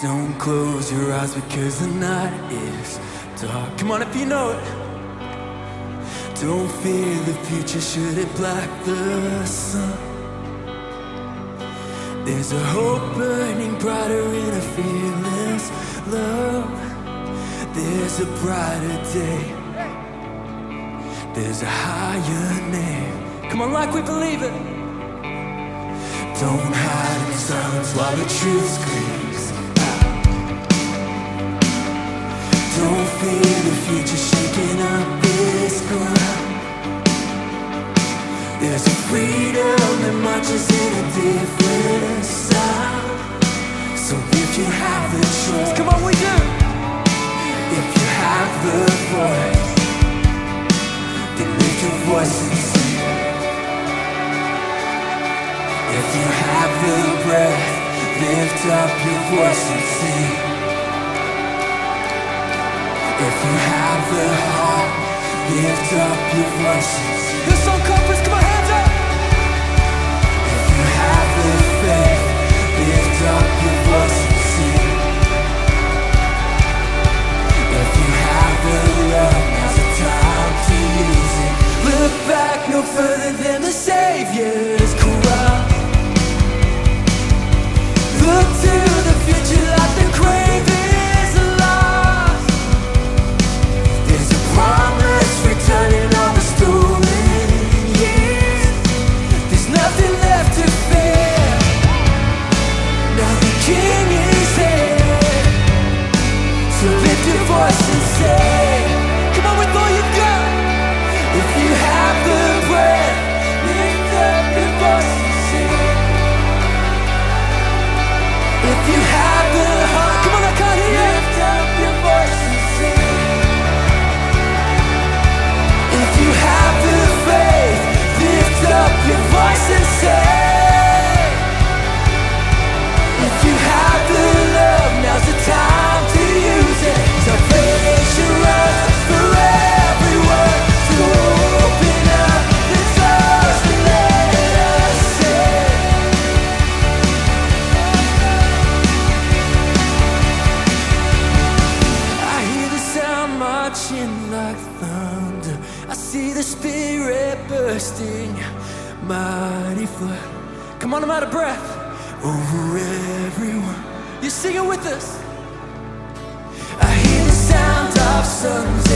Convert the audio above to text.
Don't close your eyes because the night is dark. Come on if you know it. Don't fear the future should it black the sun. There's a hope burning brighter in a fearless love. There's a brighter day. There's a higher name. Come on like we believe it. Don't hide in silence while the truth screams out. Don't fear the future shaking up this ground. There's a freedom that marches in a different sound. So if you have the choice, come on we do. If you have the voice, then lift your voice and sing. If you have the breath, lift up your voice and sing. If you have the heart, lift up your voice and sing. This song covers, come on, hands up. If you have the faith, lift up your voice and sing. If you have the love, now's the time to use it. Look back no further than the Savior's cross. Look to the future like the grave is lost. There's a promise returning all the stolen years. There's nothing left to fear. Now the King is here. So lift your voice and say, come on with all you've got. If you have the breath, lift up your voice and sing. If you have the heart, come on, I can't hear. Lift up your voice and sing. If you have the faith, lift up your voice and say. If you have the love, now's the time to use it. Salvation runs for everyone. So open up the doors and let us in. I hear the sound marching like thunder. I see the Spirit bursting, mighty flood. Come on, I'm out of breath. Over everyone, you sing it with us. I hear the sound of songs